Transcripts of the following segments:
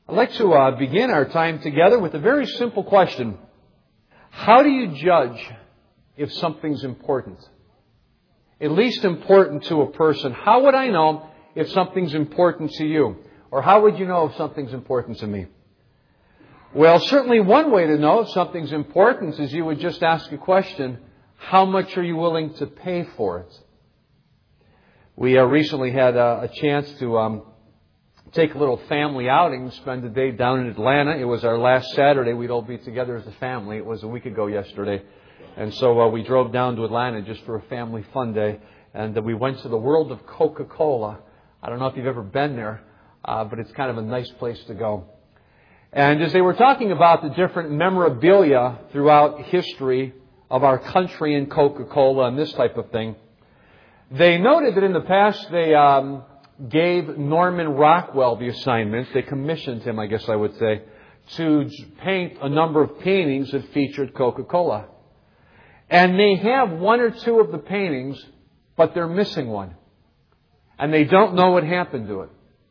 I'd like to begin our time together with a very simple question. How do you judge if something's important? At least important to a person. How would I know if something's important to you? Or how would you know if something's important to me? Well, certainly one way to know if something's important is you would just ask a question, how much are you willing to pay for it? We recently had a chance to take a little family outing, spend the day down in Atlanta. It was our last Saturday. We'd all be together as a family. It was a week ago yesterday. And so we drove down to Atlanta just for a family fun day. And we went to the World of Coca-Cola. I don't know if you've ever been there, but it's kind of a nice place to go. And as they were talking about the different memorabilia throughout history of our country and Coca-Cola and this type of thing, they noted that in the past they gave Norman Rockwell the assignment. They commissioned him, I guess I would say, to paint a number of paintings that featured Coca-Cola. And they have one or two of the paintings, but they're missing one. And they don't know what happened to it.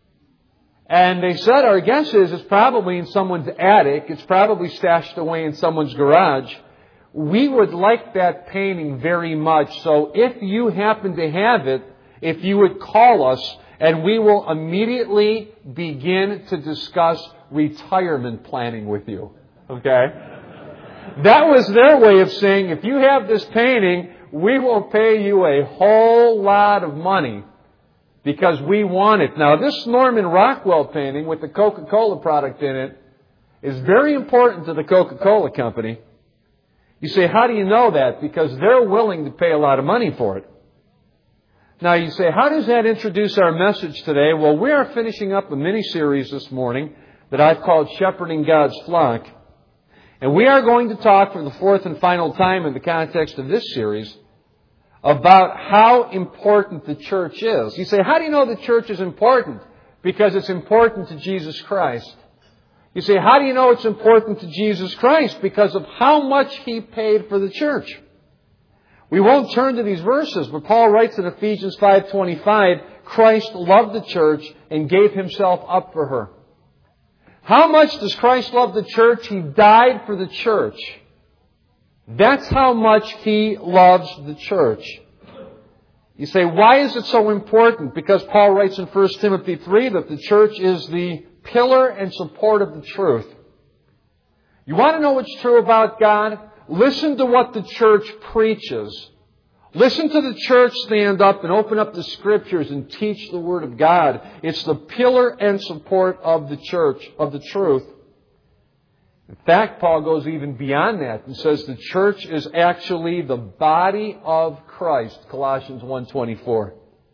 And they said, our guess is it's probably in someone's attic. It's probably stashed away in someone's garage. We would like that painting very much. So if you happen to have it, if you would call us, and we will immediately begin to discuss retirement planning with you. Okay? That was their way of saying, if you have this painting, we will pay you a whole lot of money because we want it. Now, this Norman Rockwell painting with the Coca-Cola product in it is very important to the Coca-Cola company. You say, how do you know that? Because they're willing to pay a lot of money for it. Now you say, how does that introduce our message today? Well, we are finishing up a mini-series this morning that I've called Shepherding God's Flock. And we are going to talk for the fourth and final time in the context of this series about how important the church is. You say, how do you know the church is important? Because it's important to Jesus Christ. You say, how do you know it's important to Jesus Christ? Because of how much He paid for the church. We won't turn to these verses, but Paul writes in Ephesians 5:25, Christ loved the church and gave Himself up for her. How much does Christ love the church? He died for the church. That's how much He loves the church. You say, why is it so important? Because Paul writes in 1 Timothy 3 that the church is the pillar and support of the truth. You want to know what's true about God? Listen to what the church preaches. Listen to the church stand up and open up the Scriptures and teach the Word of God. It's the pillar and support of the church, of the truth. In fact, Paul goes even beyond that and says the church is actually the body of Christ, Colossians 1:24.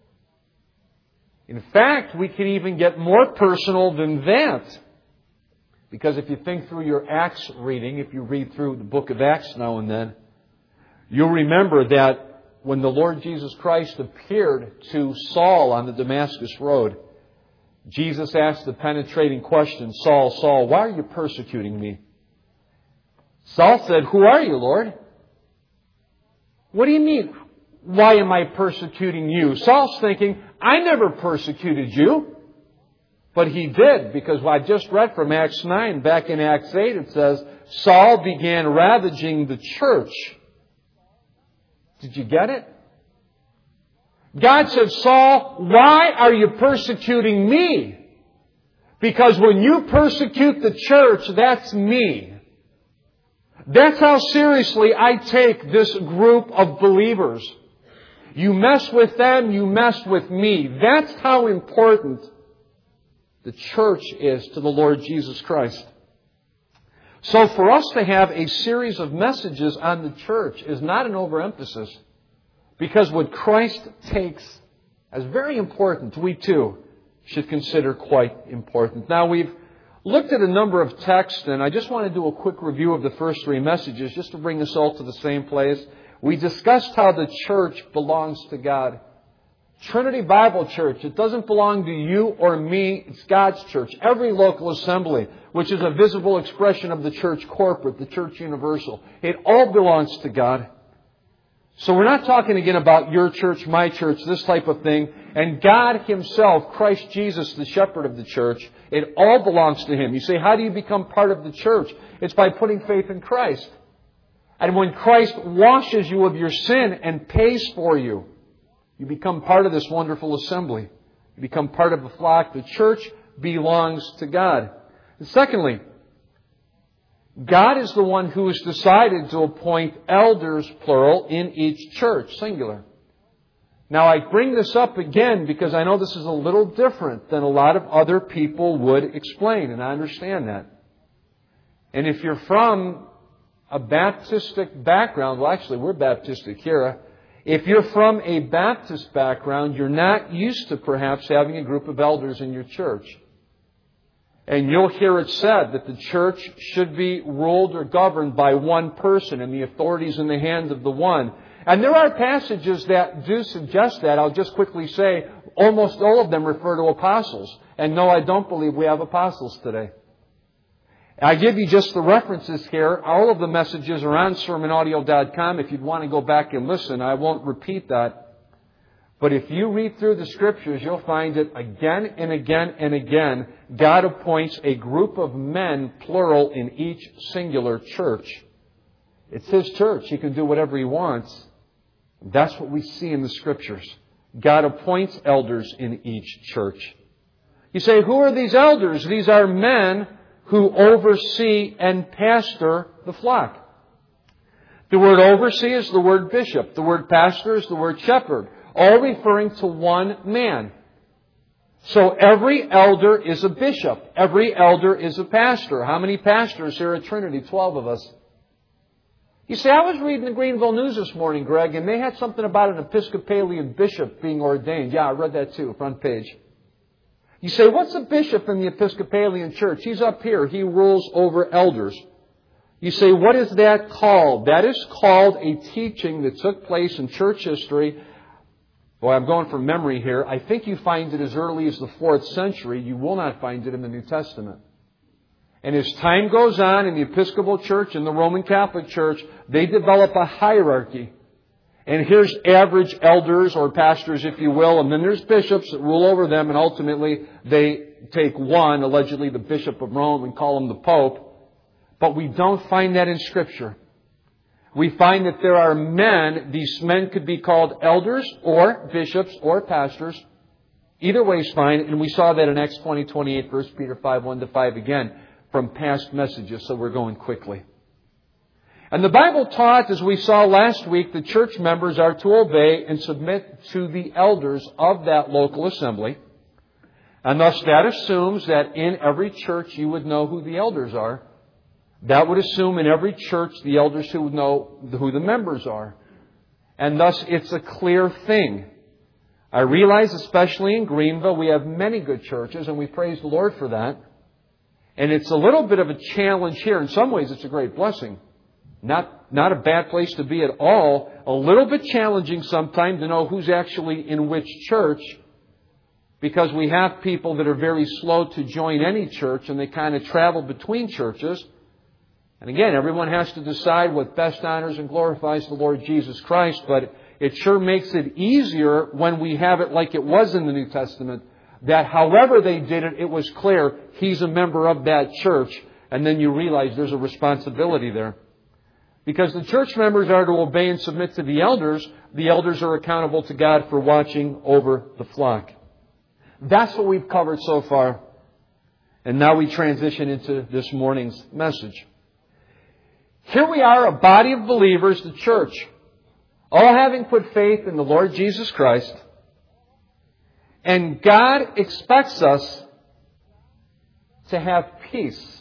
In fact, we can even get more personal than that. Because if you think through your Acts reading, if you read through the book of Acts now and then, you'll remember that when the Lord Jesus Christ appeared to Saul on the Damascus Road, Jesus asked the penetrating question, Saul, Saul, why are you persecuting me? Saul said, who are you, Lord? What do you mean, why am I persecuting you? Saul's thinking, I never persecuted you. But he did, because I just read from Acts 9. Back in Acts 8 it says, Saul began ravaging the church. Did you get it? God said, Saul, why are you persecuting me? Because when you persecute the church, that's me. That's how seriously I take this group of believers. You mess with them, you mess with me. That's how important the church is to the Lord Jesus Christ. So for us to have a series of messages on the church is not an overemphasis. Because what Christ takes as very important, we too should consider quite important. Now we've looked at a number of texts, and I just want to do a quick review of the first three messages just to bring us all to the same place. We discussed how the church belongs to God. Trinity Bible Church, it doesn't belong to you or me, it's God's church. Every local assembly, which is a visible expression of the church corporate, the church universal, it all belongs to God. So we're not talking again about your church, my church, this type of thing. And God Himself, Christ Jesus, the shepherd of the church, it all belongs to Him. You say, how do you become part of the church? It's by putting faith in Christ. And when Christ washes you of your sin and pays for you, you become part of this wonderful assembly. You become part of the flock. The church belongs to God. And secondly, God is the one who has decided to appoint elders, plural, in each church, singular. Now, I bring this up again because I know this is a little different than a lot of other people would explain, and I understand that. And if you're from a Baptistic background, well, actually, we're Baptistic here. If you're from a Baptist background, you're not used to perhaps having a group of elders in your church. And you'll hear it said that the church should be ruled or governed by one person and the authority is in the hands of the one. And there are passages that do suggest that. I'll just quickly say almost all of them refer to apostles. And no, I don't believe we have apostles today. I give you just the references here. All of the messages are on sermonaudio.com. If you'd want to go back and listen, I won't repeat that. But if you read through the Scriptures, you'll find it again and again and again. God appoints a group of men, plural, in each singular church. It's His church. He can do whatever He wants. That's what we see in the Scriptures. God appoints elders in each church. You say, who are these elders? These are men who oversee and pastor the flock. The word oversee is the word bishop. The word pastor is the word shepherd. All referring to one man. So every elder is a bishop. Every elder is a pastor. How many pastors here at Trinity? 12 of us. You say, I was reading the Greenville News this morning, Greg, and they had something about an Episcopalian bishop being ordained. Yeah, I read that too, front page. You say, what's a bishop in the Episcopalian Church? He's up here. He rules over elders. You say, what is that called? That is called a teaching that took place in church history. Boy, I'm going from memory here. I think you find it as early as the 4th century. You will not find it in the New Testament. And as time goes on in the Episcopal Church and the Roman Catholic Church, they develop a hierarchy. And here's average elders or pastors, if you will, and then there's bishops that rule over them, and ultimately they take one, allegedly the Bishop of Rome, and call him the Pope. But we don't find that in Scripture. We find that there are men, these men could be called elders or bishops or pastors. Either way is fine, and we saw that in Acts 20:28, 1 Peter 5:1-5 again, from past messages, so we're going quickly. And the Bible taught, as we saw last week, the church members are to obey and submit to the elders of that local assembly. And thus that assumes that in every church you would know who the elders are. That would assume in every church the elders who would know who the members are. And thus it's a clear thing. I realize, especially in Greenville, we have many good churches, and we praise the Lord for that. And it's a little bit of a challenge here. In some ways, it's a great blessing. Not a bad place to be at all. A little bit challenging sometimes to know who's actually in which church, because we have people that are very slow to join any church, and they kind of travel between churches. And again, everyone has to decide what best honors and glorifies the Lord Jesus Christ, but it sure makes it easier when we have it like it was in the New Testament, that however they did it, it was clear he's a member of that church, and then you realize there's a responsibility there. Because the church members are to obey and submit to the elders are accountable to God for watching over the flock. That's what we've covered so far. And now we transition into this morning's message. Here we are, a body of believers, the church, all having put faith in the Lord Jesus Christ. And God expects us to have peace.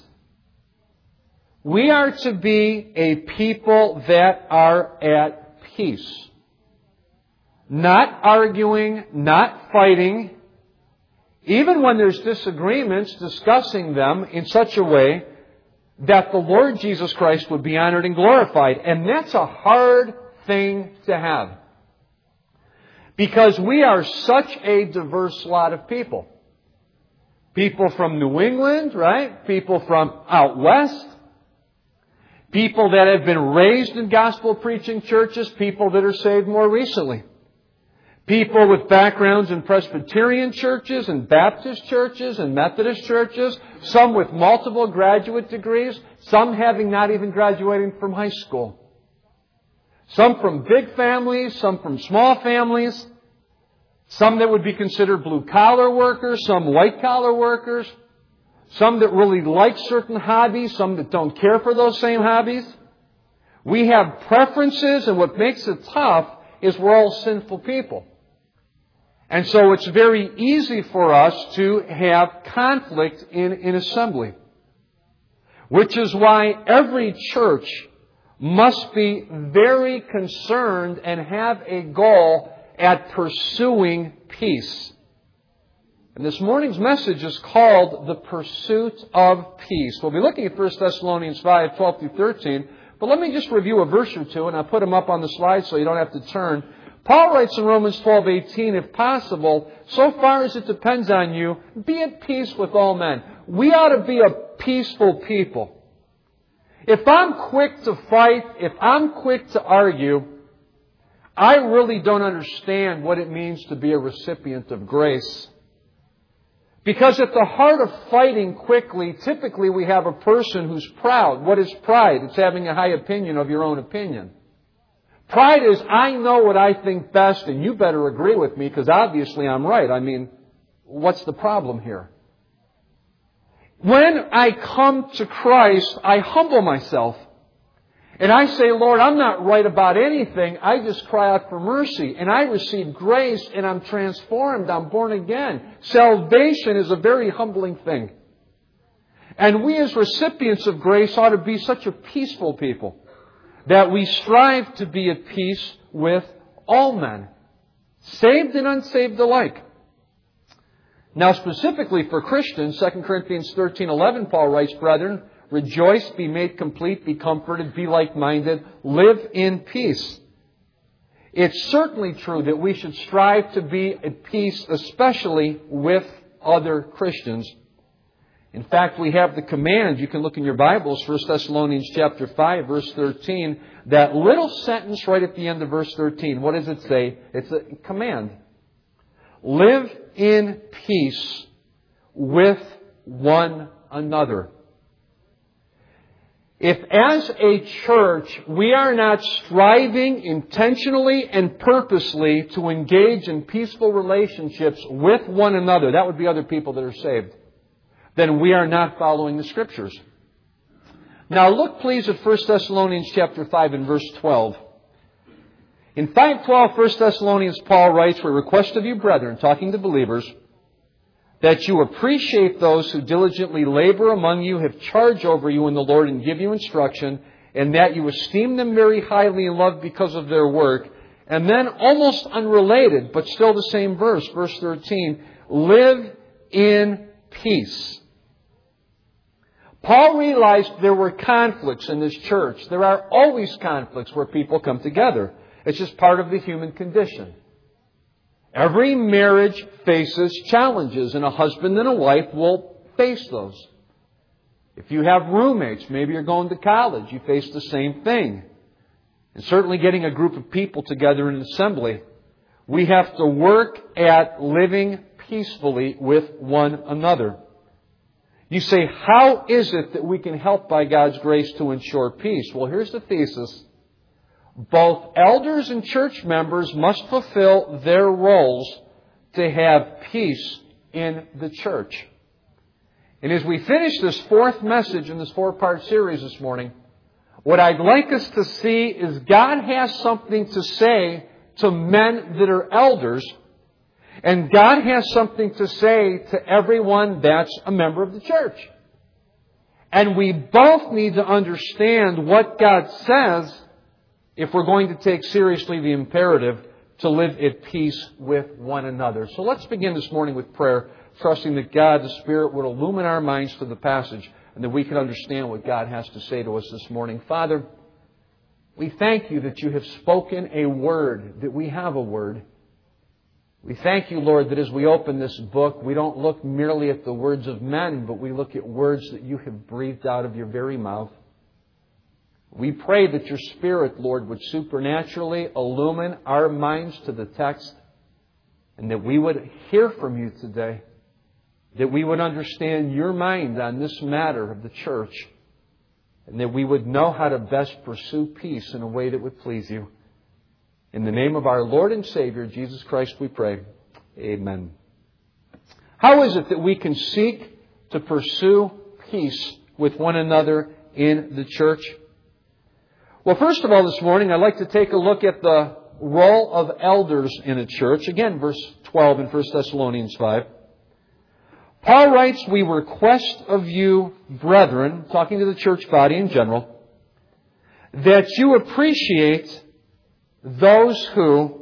We are to be a people that are at peace. Not arguing, not fighting. Even when there's disagreements, discussing them in such a way that the Lord Jesus Christ would be honored and glorified. And that's a hard thing to have. Because we are such a diverse lot of people. People from New England, right? People from out west. People that have been raised in gospel-preaching churches, people that are saved more recently. People with backgrounds in Presbyterian churches and Baptist churches and Methodist churches, some with multiple graduate degrees, some having not even graduated from high school. Some from big families, some from small families, some that would be considered blue-collar workers, some white-collar workers, some that really like certain hobbies, some that don't care for those same hobbies. We have preferences, and what makes it tough is we're all sinful people. And so it's very easy for us to have conflict in assembly. Which is why every church must be very concerned and have a goal at pursuing peace. And this morning's message is called The Pursuit of Peace. We'll be looking at 1 Thessalonians 5, 12 through 13. But let me just review a verse or two, and I'll put them up on the slide so you don't have to turn. Paul writes in Romans 12:18, if possible, so far as it depends on you, be at peace with all men. We ought to be a peaceful people. If I'm quick to fight, if I'm quick to argue, I really don't understand what it means to be a recipient of grace. Because at the heart of fighting quickly, typically we have a person who's proud. What is pride? It's having a high opinion of your own opinion. Pride is, I know what I think best, and you better agree with me because obviously I'm right. I mean, what's the problem here? When I come to Christ, I humble myself. And I say, Lord, I'm not right about anything. I just cry out for mercy. And I receive grace, and I'm transformed. I'm born again. Salvation is a very humbling thing. And we as recipients of grace ought to be such a peaceful people that we strive to be at peace with all men, saved and unsaved alike. Now, specifically for Christians, 2 Corinthians 13:11, Paul writes, brethren, rejoice, be made complete, be comforted, be like-minded, live in peace. It's certainly true that we should strive to be at peace, especially with other Christians. In fact, we have the command, you can look in your Bibles, 1 Thessalonians chapter 5, verse 13, that little sentence right at the end of verse 13. What does it say? It's a command. Live in peace with one another. If as a church we are not striving intentionally and purposely to engage in peaceful relationships with one another, that would be other people that are saved, then we are not following the Scriptures. Now look please at 1 Thessalonians chapter 5 and verse 12. In 5:12, 1 Thessalonians, Paul writes, we request of you, brethren, talking to believers, that you appreciate those who diligently labor among you, have charge over you in the Lord, and give you instruction, and that you esteem them very highly in love because of their work. And then, almost unrelated, but still the same verse, verse 13, live in peace. Paul realized there were conflicts in this church. There are always conflicts where people come together. It's just part of the human condition. Every marriage faces challenges, and a husband and a wife will face those. If you have roommates, maybe you're going to college, you face the same thing. And certainly getting a group of people together in an assembly, we have to work at living peacefully with one another. You say, how is it that we can help by God's grace to ensure peace? Well, here's the thesis. Both elders and church members must fulfill their roles to have peace in the church. And as we finish this fourth message in this four-part series this morning, what I'd like us to see is God has something to say to men that are elders, and God has something to say to everyone that's a member of the church. And we both need to understand what God says if we're going to take seriously the imperative to live at peace with one another. So let's begin this morning with prayer, trusting that God, the Spirit, would illumine our minds to the passage and that we can understand what God has to say to us this morning. Father, we thank you that you have spoken a word, that we have a word. We thank you, Lord, that as we open this book, we don't look merely at the words of men, but we look at words that you have breathed out of your very mouth. We pray that your Spirit, Lord, would supernaturally illumine our minds to the text, and that we would hear from you today, that we would understand your mind on this matter of the church, and that we would know how to best pursue peace in a way that would please you. In the name of our Lord and Savior, Jesus Christ, we pray. Amen. How is it that we can seek to pursue peace with one another in the church? Well, first of all, this morning, I'd like to take a look at the role of elders in a church. Again, verse 12 in 1 Thessalonians 5. Paul writes, "We request of you, brethren," talking to the church body in general, "that you appreciate those who,"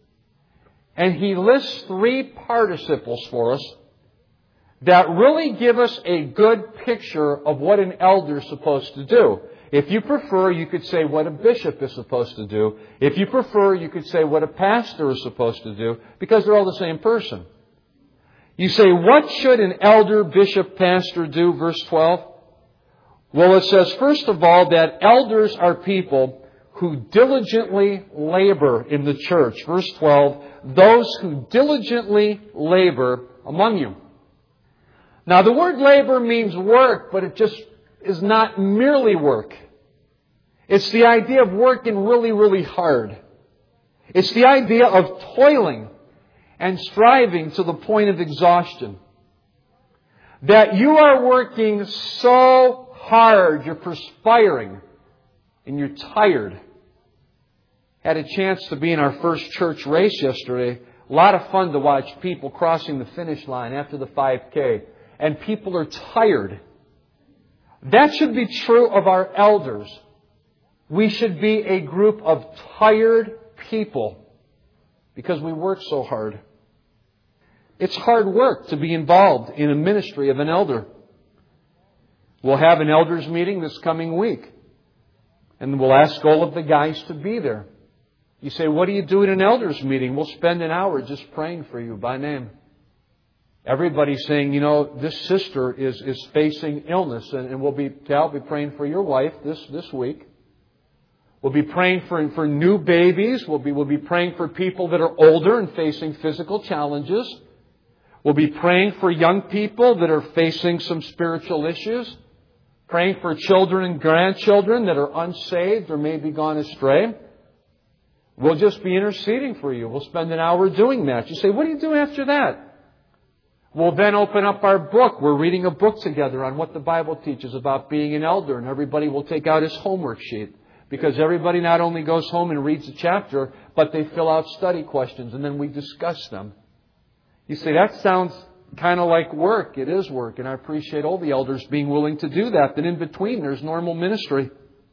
and he lists 3 participles for us that really give us a good picture of what an elder is supposed to do. If you prefer, you could say what a bishop is supposed to do. If you prefer, you could say what a pastor is supposed to do, because they're all the same person. You say, what should an elder, bishop, pastor do? Verse 12. Well, it says, first of all, that elders are people who diligently labor in the church. Verse 12, those who diligently labor among you. Now, the word labor means work, but it just is not merely work. It's the idea of working really, really hard. It's the idea of toiling and striving to the point of exhaustion. That you are working so hard, you're perspiring, and you're tired. Had a chance to be in our first church race yesterday. A lot of fun to watch people crossing the finish line after the 5K. And people are tired. That should be true of our elders. We should be a group of tired people because we work so hard. It's hard work to be involved in a ministry of an elder. We'll have an elders meeting this coming week, and we'll ask all of the guys to be there. You say, what do you do at an elders meeting? We'll spend an hour just praying for you by name. Everybody's saying, this sister is facing illness, and I'll be praying for your wife this week. We'll be praying for new babies. We'll be praying for people that are older and facing physical challenges. We'll be praying for young people that are facing some spiritual issues. Praying for children and grandchildren that are unsaved or maybe gone astray. We'll just be interceding for you. We'll spend an hour doing that. You say, what do you do after that? We'll then open up our book. We're reading a book together on what the Bible teaches about being an elder, and everybody will take out his homework sheet. Because everybody not only goes home and reads a chapter, but they fill out study questions, and then we discuss them. You say, that sounds kind of like work. It is work, and I appreciate all the elders being willing to do that. Then in between, there's normal ministry.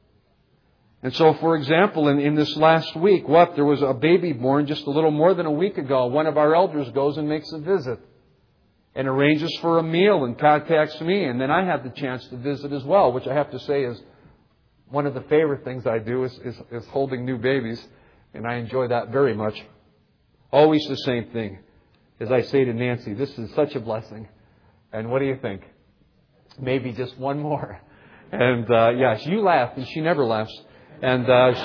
And so, for example, in this last week, there was a baby born just a little more than a week ago. One of our elders goes and makes a visit and arranges for a meal and contacts me, and then I have the chance to visit as well, which I have to say is one of the favorite things I do is holding new babies, and I enjoy that very much. Always the same thing. As I say to Nancy, this is such a blessing. And what do you think? Maybe just one more. And you laugh, and she never laughs. And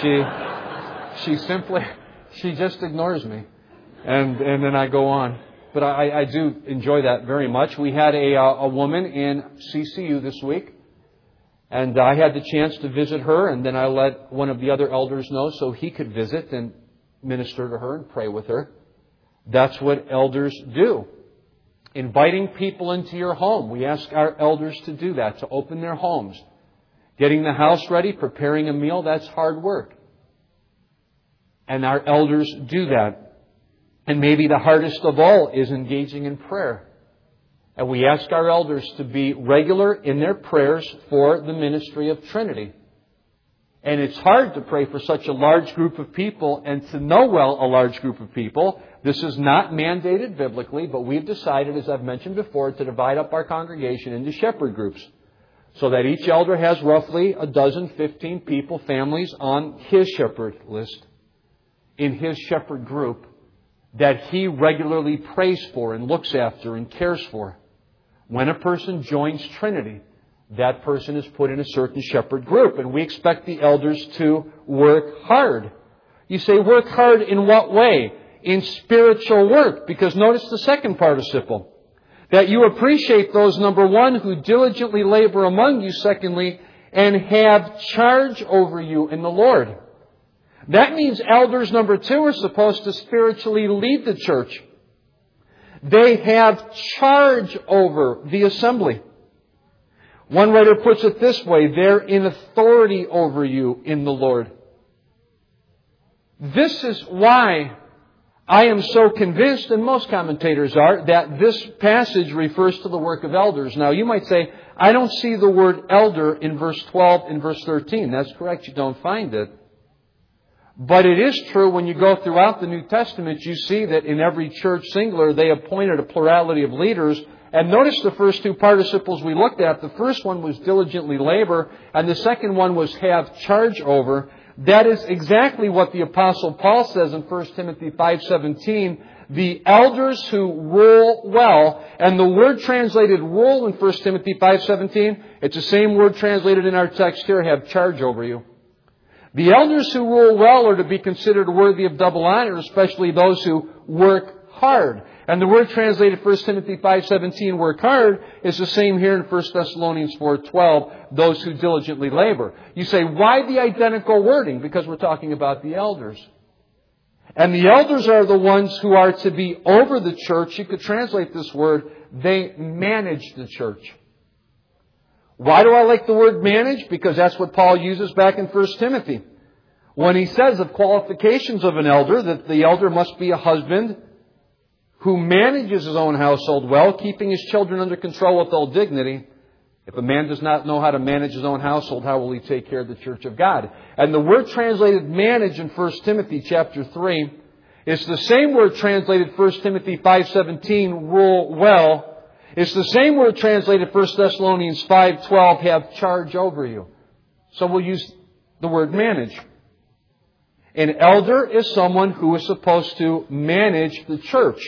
she just ignores me. And then I go on. But I do enjoy that very much. We had a woman in CCU this week. And I had the chance to visit her, and then I let one of the other elders know so he could visit and minister to her and pray with her. That's what elders do. Inviting people into your home. We ask our elders to do that, to open their homes. Getting the house ready, preparing a meal, that's hard work. And our elders do that. And maybe the hardest of all is engaging in prayer. And we ask our elders to be regular in their prayers for the ministry of Trinity. And it's hard to pray for such a large group of people and to know well a large group of people. This is not mandated biblically, but we've decided, as I've mentioned before, to divide up our congregation into shepherd groups. So that each elder has roughly 15 people, families on his shepherd list, in his shepherd group, that he regularly prays for and looks after and cares for. When a person joins Trinity, that person is put in a certain shepherd group, and we expect the elders to work hard. You say, work hard in what way? In spiritual work, because notice the second participle. That you appreciate those, number one, who diligently labor among you, secondly, and have charge over you in the Lord. That means elders, number two, are supposed to spiritually lead the church. They have charge over the assembly. One writer puts it this way, they're in authority over you in the Lord. This is why I am so convinced, and most commentators are, that this passage refers to the work of elders. Now, you might say, I don't see the word elder in verse 12 and verse 13. That's correct, you don't find it. But it is true when you go throughout the New Testament, you see that in every church singular, they appointed a plurality of leaders. And notice the first two participles we looked at. The first one was diligently labor, and the second one was have charge over. That is exactly what the Apostle Paul says in 1 Timothy 5:17. The elders who rule well, and the word translated rule in 1 Timothy 5:17, it's the same word translated in our text here, have charge over you. The elders who rule well are to be considered worthy of double honor, especially those who work hard. And the word translated 1 Timothy 5:17, work hard, is the same here in 1 Thessalonians 4:12, those who diligently labor. You say, why the identical wording? Because we're talking about the elders. And the elders are the ones who are to be over the church. You could translate this word, they manage the church. Why do I like the word manage? Because that's what Paul uses back in 1 Timothy. When he says of qualifications of an elder, that the elder must be a husband who manages his own household well, keeping his children under control with all dignity. If a man does not know how to manage his own household, how will he take care of the church of God? And the word translated manage in 1 Timothy chapter 3 is the same word translated 1 Timothy 5:17, rule well. It's the same word translated 1 Thessalonians 5:12, have charge over you. So we'll use the word manage. An elder is someone who is supposed to manage the church.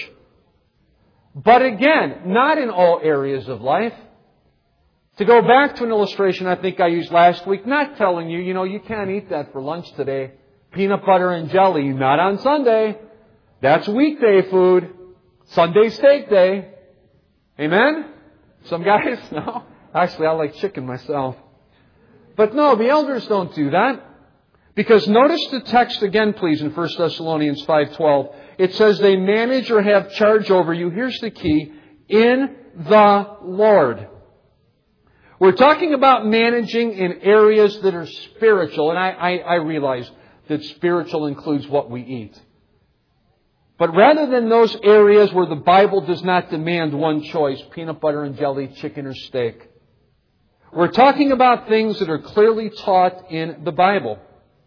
But again, not in all areas of life. To go back to an illustration I think I used last week, not telling you, you can't eat that for lunch today. Peanut butter and jelly, not on Sunday. That's weekday food. Sunday steak day. Amen? Some guys? No? Actually, I like chicken myself. But no, the elders don't do that. Because notice the text again, please, in 1 Thessalonians 5:12. It says they manage or have charge over you. Here's the key. In the Lord. We're talking about managing in areas that are spiritual. And I realize that spiritual includes what we eat. But rather than those areas where the Bible does not demand one choice, peanut butter and jelly, chicken or steak, we're talking about things that are clearly taught in the Bible.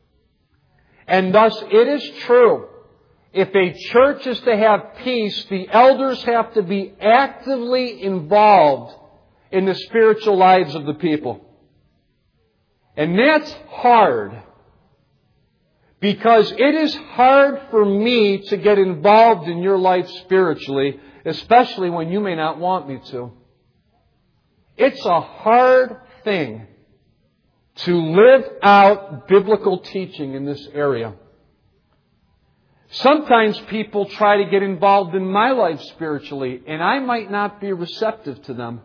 And thus it is true, if a church is to have peace, the elders have to be actively involved in the spiritual lives of the people. And that's hard. Because it is hard for me to get involved in your life spiritually, especially when you may not want me to. It's a hard thing to live out biblical teaching in this area. Sometimes people try to get involved in my life spiritually, and I might not be receptive to them.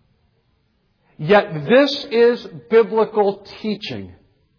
Yet this is biblical teaching.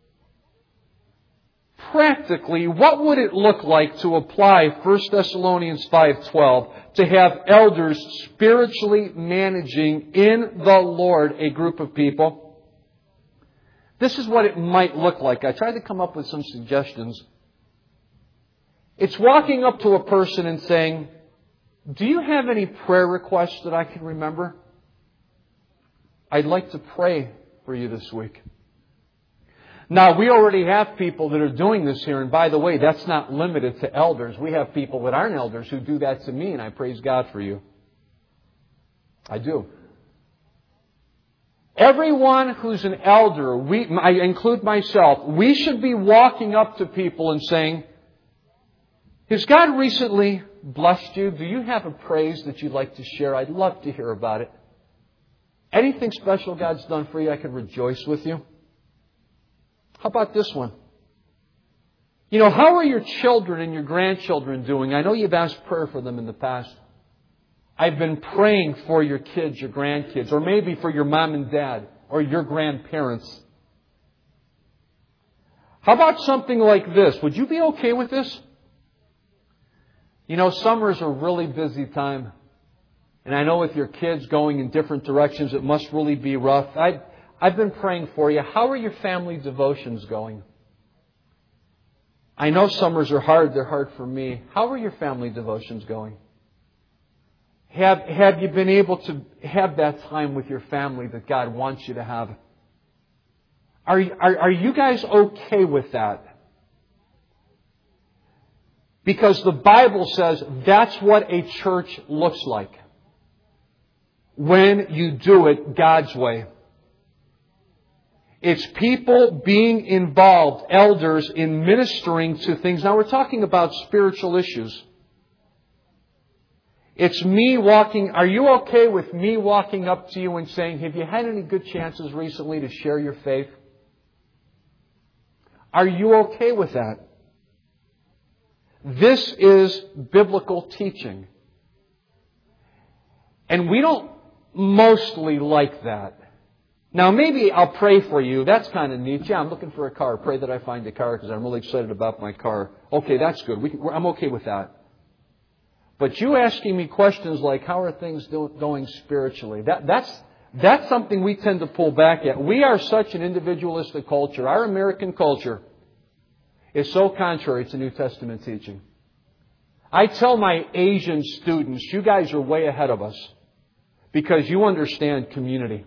Practically, what would it look like to apply 1 Thessalonians 5:12 to have elders spiritually managing in the Lord a group of people? This is what it might look like. I tried to come up with some suggestions. It's walking up to a person and saying, do you have any prayer requests that I can remember? I'd like to pray for you this week. Now, we already have people that are doing this here. And by the way, that's not limited to elders. We have people that aren't elders who do that to me, and I praise God for you. I do. Everyone who's an elder, I include myself, we should be walking up to people and saying, has God recently blessed you? Do you have a praise that you'd like to share? I'd love to hear about it. Anything special God's done for you, I could rejoice with you? How about this one? How are your children and your grandchildren doing? I know you've asked prayer for them in the past. I've been praying for your kids, your grandkids, or maybe for your mom and dad, or your grandparents. How about something like this? Would you be okay with this? Summer's a really busy time. And I know with your kids going in different directions, it must really be rough. I've been praying for you. How are your family devotions going? I know summers are hard. They're hard for me. How are your family devotions going? Have you been able to have that time with your family that God wants you to have? Are you guys okay with that? Because the Bible says that's what a church looks like when you do it God's way. It's people being involved, elders, in ministering to things. Now we're talking about spiritual issues. It's me walking. Are you okay with me walking up to you and saying, have you had any good chances recently to share your faith? Are you okay with that? This is biblical teaching. And we don't mostly like that. Now, maybe I'll pray for you. That's kind of neat. Yeah, I'm looking for a car. Pray that I find a car because I'm really excited about my car. Okay, that's good. I'm okay with that. But you asking me questions like, how are things going spiritually? That's something we tend to pull back at. We are such an individualistic culture. Our American culture is so contrary to New Testament teaching. I tell my Asian students, you guys are way ahead of us because you understand community.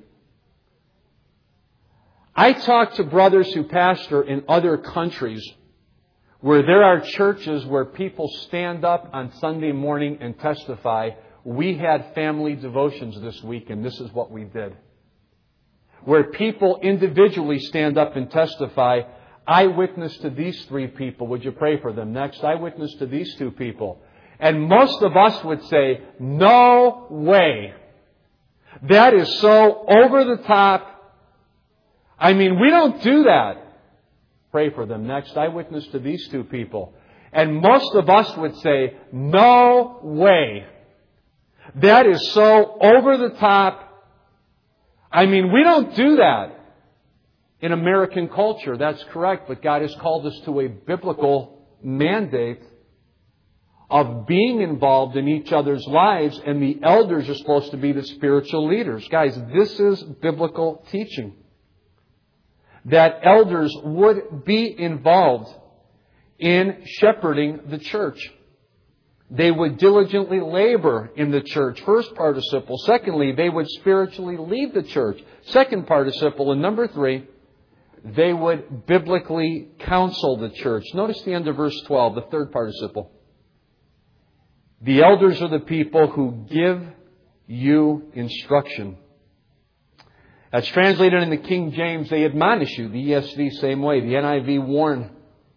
I talk to brothers who pastor in other countries where there are churches where people stand up on Sunday morning and testify, we had family devotions this week and this is what we did. Where people individually stand up and testify, I witnessed to these 3 people. Would you pray for them? Next, I witnessed to these 2 people. And most of us would say, no way. That is so over the top. I mean, we don't do that. Pray for them. Next, I witnessed to these 2 people. And most of us would say, no way. That is so over the top. I mean, we don't do that in American culture. That's correct. But God has called us to a biblical mandate of being involved in each other's lives. And the elders are supposed to be the spiritual leaders. Guys, this is biblical teaching. That elders would be involved in shepherding the church. They would diligently labor in the church. First participle. Secondly, they would spiritually lead the church. Second participle. And number 3, they would biblically counsel the church. Notice the end of verse 12, the third participle. The elders are the people who give you instruction. That's translated in the King James, they admonish you. The ESV, same way. The NIV, warn.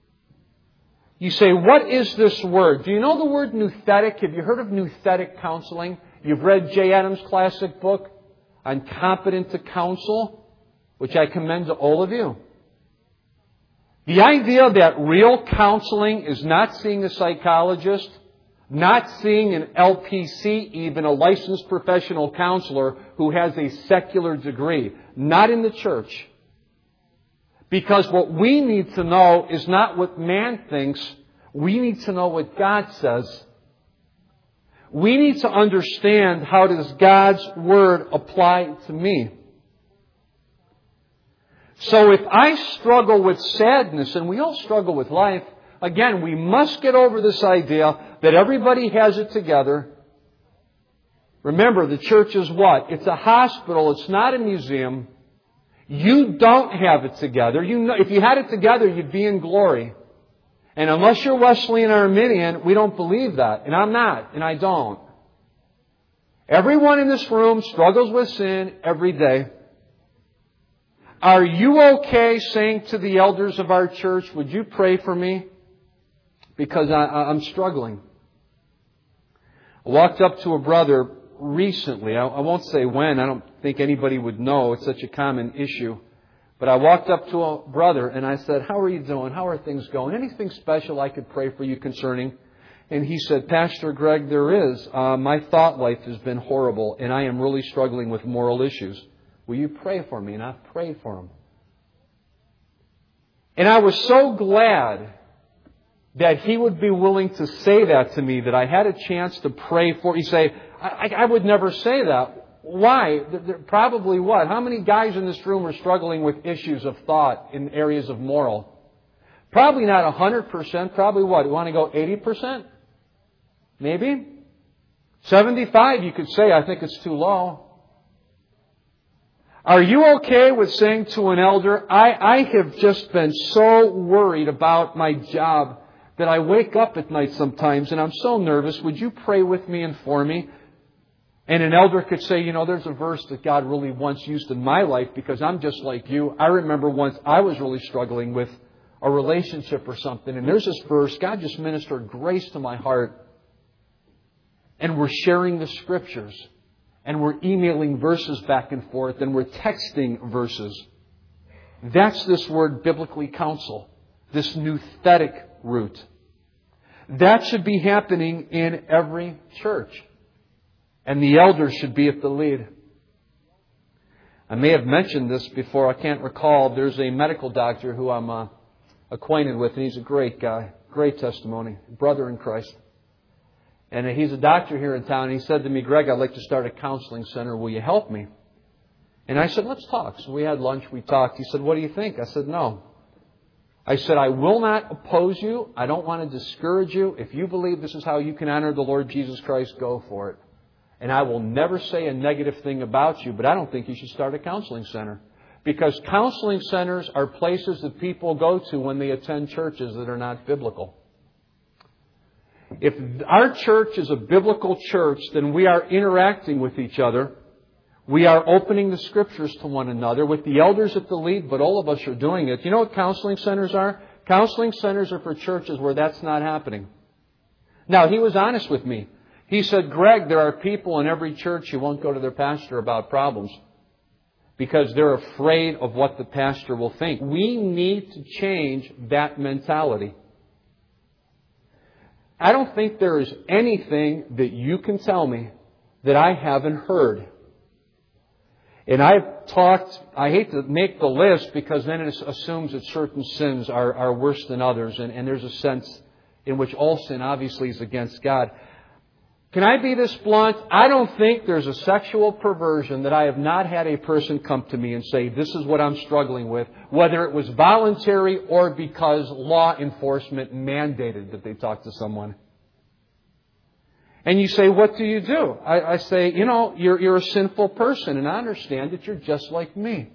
You say, what is this word? Do you know the word nouthetic? Have you heard of nouthetic counseling? You've read Jay Adams' classic book on Competent to Counsel, which I commend to all of you. The idea that real counseling is not seeing a psychologist, not seeing an LPC, even a licensed professional counselor who has a secular degree. Not in the church. Because what we need to know is not what man thinks. We need to know what God says. We need to understand how does God's Word apply to me. So if I struggle with sadness, and we all struggle with life, again, we must get over this idea that everybody has it together. Remember, the church is what? It's a hospital. It's not a museum. You don't have it together. If you had it together, you'd be in glory. And unless you're Wesleyan or Arminian, we don't believe that. And I'm not. And I don't. Everyone in this room struggles with sin every day. Are you okay saying to the elders of our church, would you pray for me? Because I'm struggling. I walked up to a brother recently, I won't say when, I don't think anybody would know, it's such a common issue. But I walked up to a brother and I said, how are you doing? How are things going? Anything special I could pray for you concerning? And he said, Pastor Greg, there is. My thought life has been horrible and I am really struggling with moral issues. Will you pray for me? And I prayed for him. And I was so glad that he would be willing to say that to me, that I had a chance to pray for. You say, I would never say that. Why? Probably what? How many guys in this room are struggling with issues of thought in areas of moral? Probably not 100%. Probably what? You want to go 80%? Maybe? 75, you could say, I think it's too low. Are you okay with saying to an elder, I have just been so worried about my job that I wake up at night sometimes and I'm so nervous. Would you pray with me and for me? And an elder could say, there's a verse that God really once used in my life because I'm just like you. I remember once I was really struggling with a relationship or something. And there's this verse. God just ministered grace to my heart. And we're sharing the Scriptures. And we're emailing verses back and forth. And we're texting verses. That's this word biblically counsel. This nouthetic root. That should be happening in every church. And the elders should be at the lead. I may have mentioned this before. I can't recall. There's a medical doctor who I'm acquainted with. And he's a great guy. Great testimony. Brother in Christ. And he's a doctor here in town. And he said to me, Greg, I'd like to start a counseling center. Will you help me? And I said, let's talk. So we had lunch. We talked. He said, what do you think? I said, no. I said, I will not oppose you. I don't want to discourage you. If you believe this is how you can honor the Lord Jesus Christ, go for it. And I will never say a negative thing about you, but I don't think you should start a counseling center. Because counseling centers are places that people go to when they attend churches that are not biblical. If our church is a biblical church, then we are interacting with each other. We are opening the Scriptures to one another with the elders at the lead, but all of us are doing it. You know what counseling centers are? Counseling centers are for churches where that's not happening. Now, he was honest with me. He said, Greg, there are people in every church who won't go to their pastor about problems because they're afraid of what the pastor will think. We need to change that mentality. I don't think there is anything that you can tell me that I haven't heard. And I've talked, I hate to make the list because then it assumes that certain sins are worse than others. And there's a sense in which all sin obviously is against God. Can I be this blunt? I don't think there's a sexual perversion that I have not had a person come to me and say, this is what I'm struggling with, whether it was voluntary or because law enforcement mandated that they talk to someone. And you say, what do you do? I say, you're a sinful person, and I understand that you're just like me.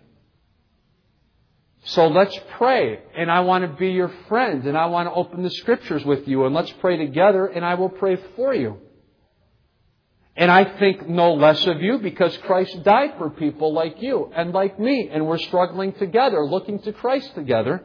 So let's pray, and I want to be your friend, and I want to open the Scriptures with you, and let's pray together, and I will pray for you. And I think no less of you because Christ died for people like you and like me. And we're struggling together, looking to Christ together.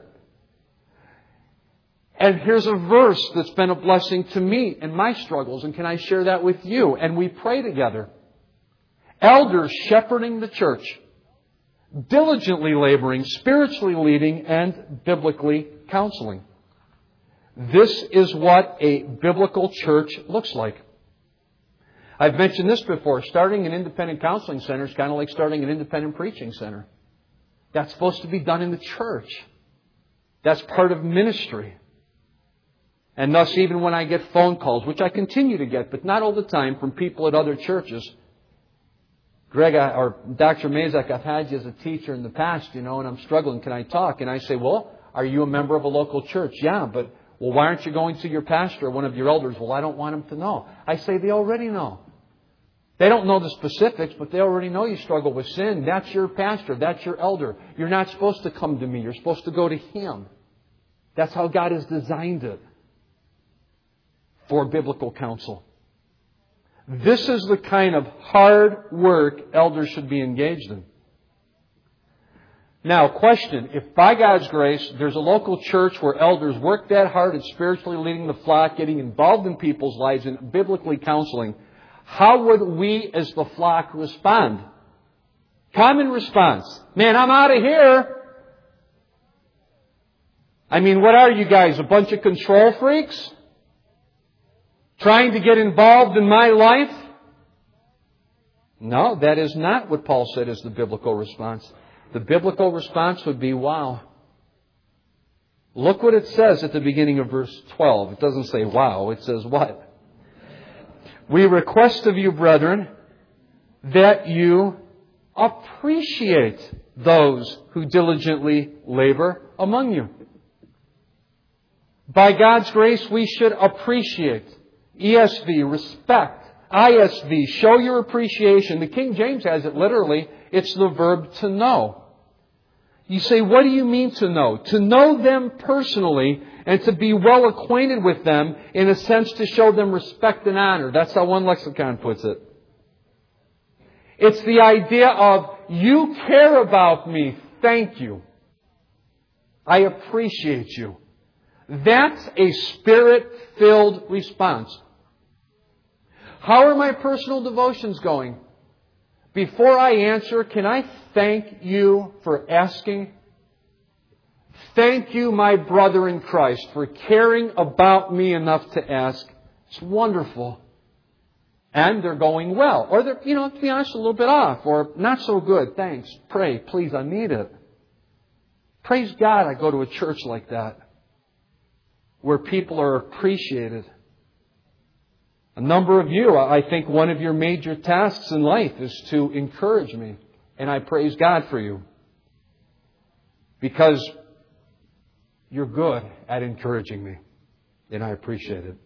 And here's a verse that's been a blessing to me in my struggles. And can I share that with you? And we pray together. Elders shepherding the church. Diligently laboring, spiritually leading, and biblically counseling. This is what a biblical church looks like. I've mentioned this before. Starting an independent counseling center is kind of like starting an independent preaching center. That's supposed to be done in the church. That's part of ministry. And thus, even when I get phone calls, which I continue to get, but not all the time, from people at other churches, Greg, or Dr. Mazak, I've had you as a teacher in the past, and I'm struggling. Can I talk? And I say, well, are you a member of a local church? Yeah, but, well, why aren't you going to your pastor or one of your elders? Well, I don't want them to know. I say, they already know. They don't know the specifics, but they already know you struggle with sin. That's your pastor. That's your elder. You're not supposed to come to me. You're supposed to go to him. That's how God has designed it for biblical counsel. This is the kind of hard work elders should be engaged in. Now, question. If by God's grace, there's a local church where elders work that hard at spiritually leading the flock, getting involved in people's lives and biblically counseling, how would we as the flock respond? Common response. Man, I'm out of here. I mean, what are you guys? A bunch of control freaks? Trying to get involved in my life? No, that is not what Paul said is the biblical response. The biblical response would be, wow. Look what it says at the beginning of verse 12. It doesn't say wow, it says what? We request of you, brethren, that you appreciate those who diligently labor among you. By God's grace, we should appreciate. ESV, respect. ISV, show your appreciation. The King James has it literally. It's the verb to know. You say, what do you mean to know? To know them personally and to be well acquainted with them, in a sense to show them respect and honor. That's how one lexicon puts it. It's the idea of, you care about me, thank you. I appreciate you. That's a Spirit-filled response. How are my personal devotions going? Before I answer, can I thank you for asking? Thank you, my brother in Christ, for caring about me enough to ask. It's wonderful. And they're going well. Or they're, to be honest, a little bit off. Or not so good. Thanks. Pray. Please, I need it. Praise God I go to a church like that, where people are appreciated. A number of you, I think one of your major tasks in life is to encourage me. And I praise God for you. Because you're good at encouraging me. And I appreciate it.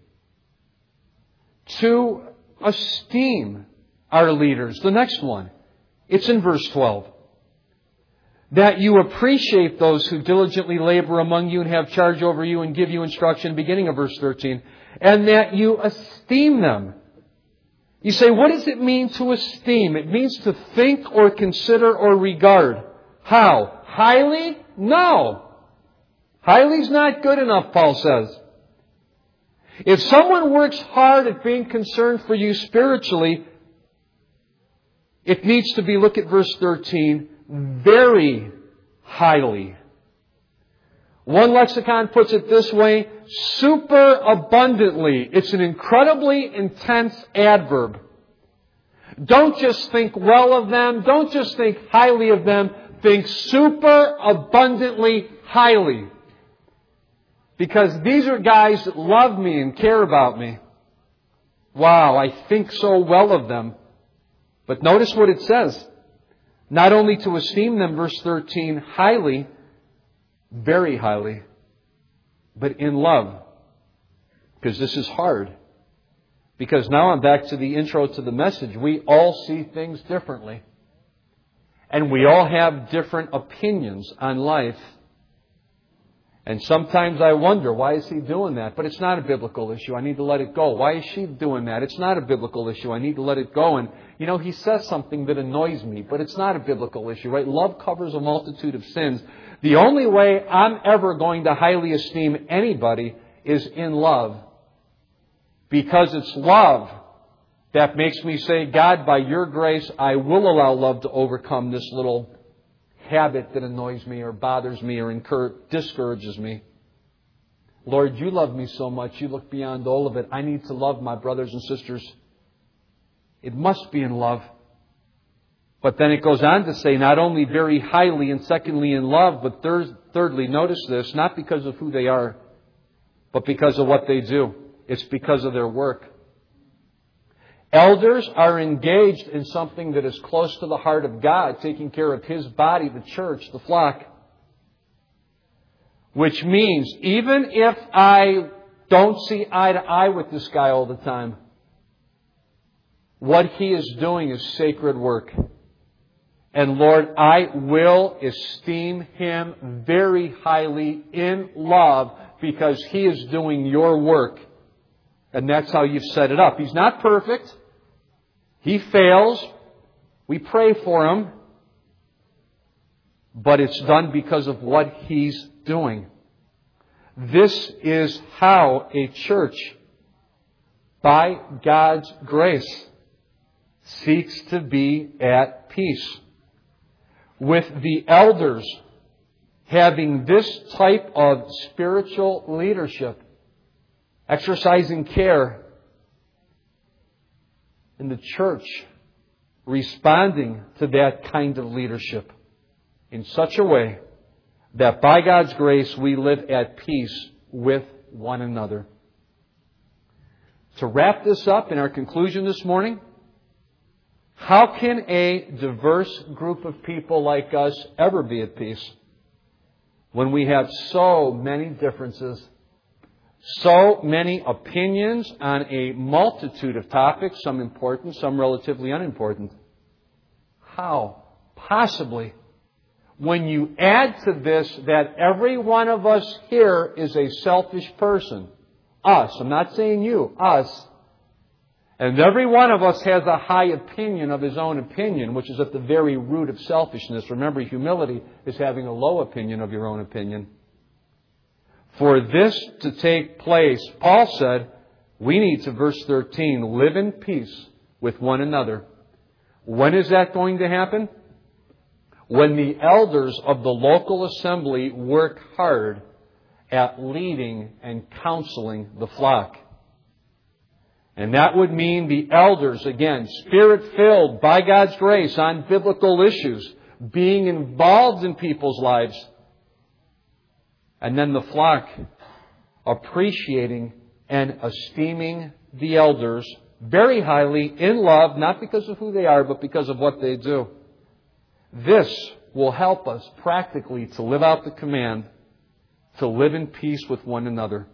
To esteem our leaders. The next one. It's in verse 12. That you appreciate those who diligently labor among you and have charge over you and give you instruction, beginning of verse 13. And that you esteem them. You say, what does it mean to esteem? It means to think or consider or regard. How? Highly? No. Highly's not good enough, Paul says. If someone works hard at being concerned for you spiritually, it needs to be, look at verse 13, very highly. One lexicon puts it this way, super abundantly. It's an incredibly intense adverb. Don't just think well of them. Don't just think highly of them. Think super abundantly highly. Because these are guys that love me and care about me. Wow, I think so well of them. But notice what it says. Not only to esteem them, verse 13, highly, very highly, but in love. Because this is hard. Because now I'm back to the intro to the message. We all see things differently. And we all have different opinions on life. And sometimes I wonder, why is he doing that? But it's not a biblical issue. I need to let it go. Why is she doing that? It's not a biblical issue. I need to let it go. And, he says something that annoys me, but it's not a biblical issue, right? Love covers a multitude of sins. The only way I'm ever going to highly esteem anybody is in love. Because it's love that makes me say, God, by your grace, I will allow love to overcome this little habit that annoys me or bothers me or discourages me. Lord, you love me so much. You look beyond all of it. I need to love my brothers and sisters. It must be in love. But then it goes on to say not only very highly and secondly in love, but thirdly, notice this, not because of who they are, but because of what they do. It's because of their work. Elders are engaged in something that is close to the heart of God, taking care of His body, the church, the flock. Which means, even if I don't see eye to eye with this guy all the time, what he is doing is sacred work. And Lord, I will esteem him very highly in love because he is doing your work. And that's how you've set it up. He's not perfect. He fails. We pray for him. But it's done because of what he's doing. This is how a church, by God's grace, seeks to be at peace. With the elders having this type of spiritual leadership, exercising care, and the church responding to that kind of leadership in such a way that by God's grace we live at peace with one another. To wrap this up in our conclusion this morning, how can a diverse group of people like us ever be at peace when we have so many differences, so many opinions on a multitude of topics, some important, some relatively unimportant? How? Possibly, when you add to this that every one of us here is a selfish person. Us. I'm not saying you. Us. And every one of us has a high opinion of his own opinion, which is at the very root of selfishness. Remember, humility is having a low opinion of your own opinion. For this to take place, Paul said, we need to, verse 13, live in peace with one another. When is that going to happen? When the elders of the local assembly work hard at leading and counseling the flock. And that would mean the elders, again, Spirit-filled by God's grace on biblical issues, being involved in people's lives. And then the flock appreciating and esteeming the elders very highly in love, not because of who they are, but because of what they do. This will help us practically to live out the command to live in peace with one another.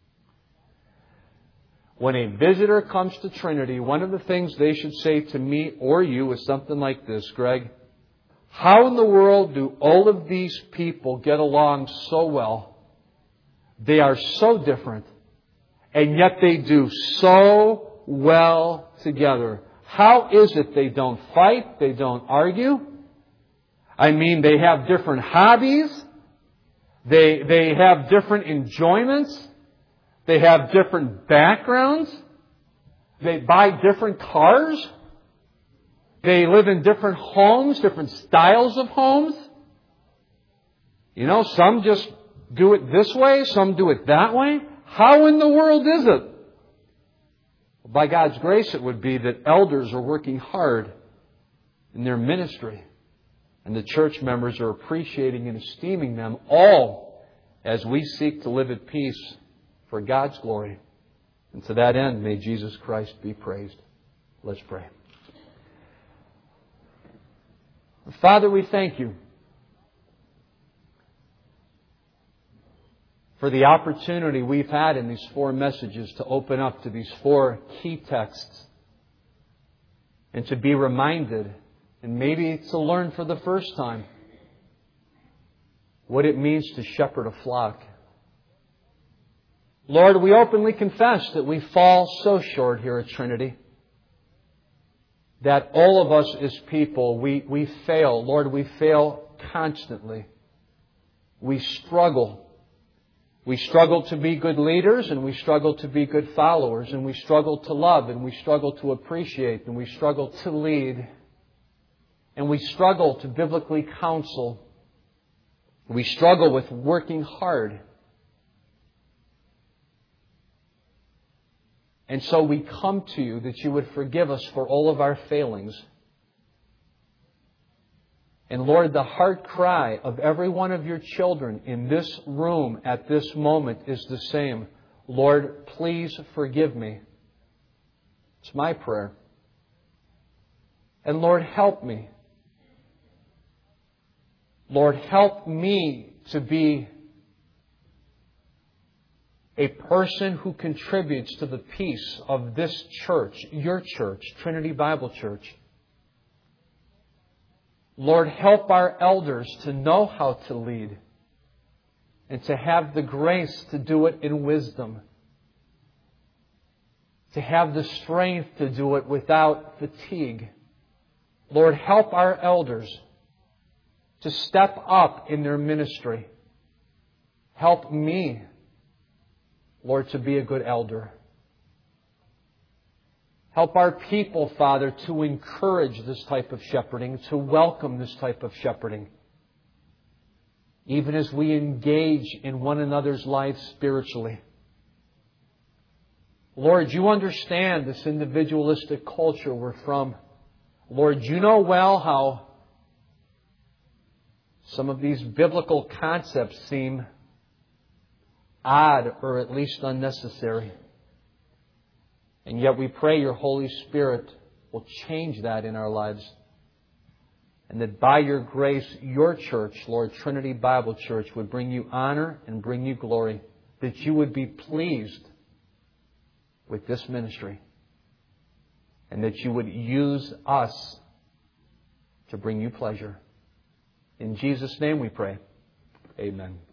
When a visitor comes to Trinity, one of the things they should say to me or you is something like this, Greg. How in the world do all of these people get along so well? They are so different, and yet they do so well together. How is it they don't fight? They don't argue? I mean, they have different hobbies. They have different enjoyments. They have different backgrounds. They buy different cars. They live in different homes, different styles of homes. You know, some just do it this way, some do it that way. How in the world is it? By God's grace, it would be that elders are working hard in their ministry. And the church members are appreciating and esteeming them all as we seek to live at peace for God's glory. And to that end, may Jesus Christ be praised. Let's pray. Father, we thank You for the opportunity we've had in these 4 messages to open up to these 4 key texts and to be reminded and maybe to learn for the first time what it means to shepherd a flock. Lord, we openly confess that we fall so short here at Trinity. That all of us as people, we fail. Lord, we fail constantly. We struggle. We struggle to be good leaders, and we struggle to be good followers, and we struggle to love, and we struggle to appreciate, and we struggle to lead. And we struggle to biblically counsel. We struggle with working hard. And so we come to You that You would forgive us for all of our failings. And Lord, the heart cry of every one of Your children in this room at this moment is the same. Lord, please forgive me. It's my prayer. And Lord, help me. Lord, help me to be a person who contributes to the peace of this church, Your church, Trinity Bible Church. Lord, help our elders to know how to lead and to have the grace to do it in wisdom, to have the strength to do it without fatigue. Lord, help our elders to step up in their ministry. Help me, Lord, to be a good elder. Help our people, Father, to encourage this type of shepherding, to welcome this type of shepherding. Even as we engage in one another's lives spiritually. Lord, You understand this individualistic culture we're from. Lord, You know well how some of these biblical concepts seem odd or at least unnecessary. And yet we pray Your Holy Spirit will change that in our lives. And that by Your grace, Your church, Lord, Trinity Bible Church, would bring You honor and bring You glory. That You would be pleased with this ministry. And that You would use us to bring You pleasure. In Jesus' name we pray. Amen.